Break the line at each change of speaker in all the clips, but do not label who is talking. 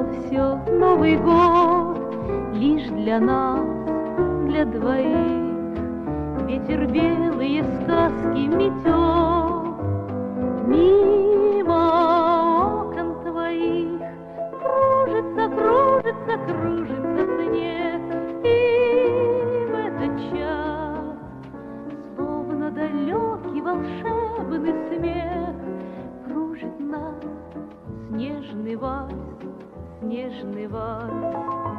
все Новый год лишь для нас, для двоих. Ветер белые сказки метет мимо окон твоих. Кружится, кружится, кружится снег, и в этот час словно далекий волшебный смех кружит нас снежный вальс, снежный вальс.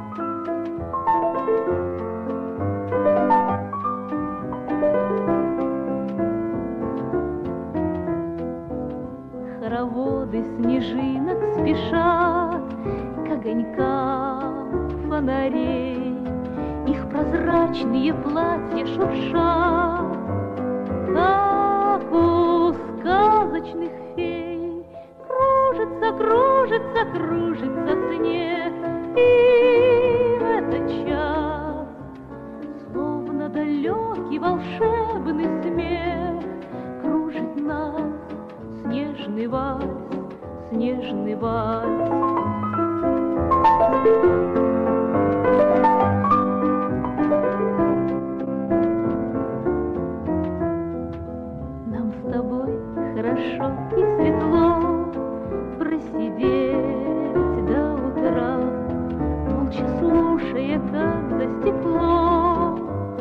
Хороводы снежинок спешат к огонькам фонарей, их прозрачные платья шуршат, как у сказочных фей. Кружится, кружится, кружится снег, и в этот час словно далекий волшебный смех кружит нас снежный вальс, снежный вальс. Нам с тобой хорошо и светло просидеть до утра, молча слушая, как за стекло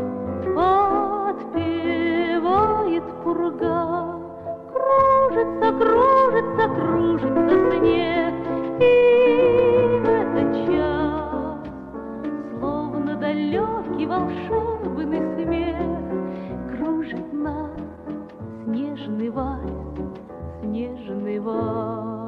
подпевает пурга. Кружится, кружится, кружится снег, и в этот час словно далекий волшебный смех кружит нас снежный вальс, снежный вальс.